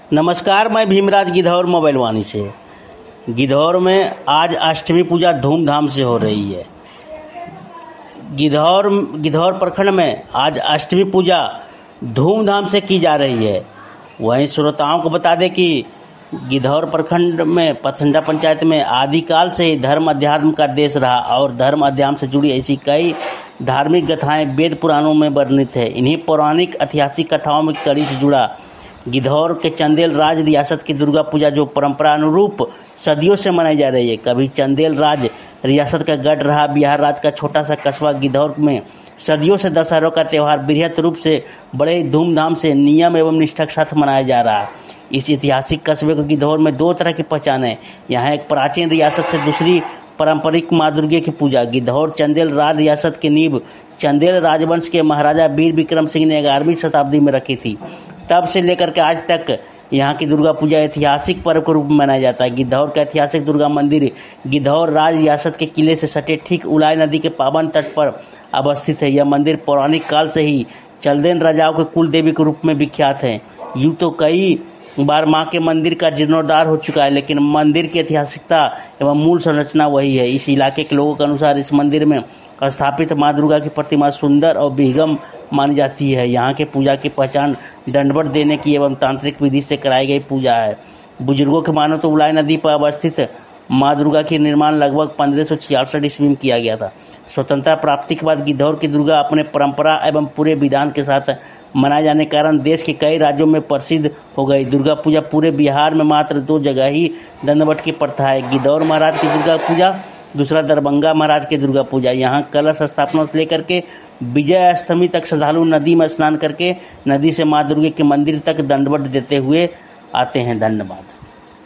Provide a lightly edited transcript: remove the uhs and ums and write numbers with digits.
नमस्कार, मैं भीमराज गिद्धौर मोबाइल वाणी से। गिद्धौर में आज अष्टमी पूजा धूमधाम से हो रही है। गिद्धौर प्रखंड में आज अष्टमी पूजा धूमधाम से की जा रही है। वहीं श्रोताओं को बता दें कि गिद्धौर प्रखंड में पथंडा पंचायत में आदिकाल से ही धर्म अध्यात्म का देश रहा और धर्म अध्यात्म से जुड़ी ऐसी कई धार्मिक कथाएं वेद पुराणों में वर्णित है। इन्हीं पौराणिक ऐतिहासिक कथाओं में कड़ी से जुड़ा गिद्धौर के चंदेल राज रियासत की दुर्गा पूजा जो परंपरा अनुरूप सदियों से मनाई जा रही है। कभी चंदेल राज रियासत का गढ़ रहा बिहार राज्य का छोटा सा कस्बा गिद्धौर में सदियों से दशहरा का त्यौहार बृहत रूप से बड़े धूमधाम से नियम एवं निष्ठा के साथ मनाया जा रहा है। इस ऐतिहासिक कस्बे को गिद्धौर में दो तरह की पहचान है। यहाँ एक प्राचीन रियासत से दूसरी पारंपरिक माँ दुर्गे की पूजा। गिद्धौर चंदेल राज रियासत की नींव चंदेल राजवंश के महाराजा वीर विक्रम सिंह ने 11वीं शताब्दी में रखी थी। तब से लेकर के आज तक यहाँ की दुर्गा पूजा ऐतिहासिक पर्व के रूप में मनाया जाता है। गिद्धौर का ऐतिहासिक दुर्गा मंदिर गिद्धौर राज रियासत के किले से सटे ठीक उलाई नदी के पावन तट पर अवस्थित है। यह मंदिर पौराणिक काल से ही चंदेल राजाओं के कुल देवी के रूप में विख्यात है। यूँ तो कई बार मां के मंदिर का जीर्णोद्धार हो चुका है, लेकिन मंदिर की ऐतिहासिकता एवं मूल संरचना वही है। इस इलाके के लोगों के अनुसार इस मंदिर में स्थापित मां दुर्गा की प्रतिमा सुंदर और विहंगम मानी जाती है। यहाँ के पूजा की पहचान दंडवत देने की एवं तांत्रिक विधि से कराई गई पूजा है। बुजुर्गों के मानो तो उलाई नदी पर अवस्थित मां दुर्गा की निर्माण लगभग 1566 ईस्वी में किया गया था। स्वतंत्रता प्राप्ति के बाद गिद्धौर की दुर्गा अपने परंपरा एवं पूरे विधान के साथ मनाए जाने के कारण देश के कई राज्यों में प्रसिद्ध हो गई। दुर्गा पूजा पूरे बिहार में मात्र 2 जगह ही दंडवत की प्रथा है। गिद्धौर महाराज की दुर्गा पूजा, दूसरा दरभंगा महाराज की दुर्गा पूजा। यहाँ कलश स्थापना से लेकर के विजय अष्टमी तक श्रद्धालु नदी में स्नान करके नदी से मां दुर्गा के मंदिर तक दंडवत देते हुए आते हैं। धन्यवाद।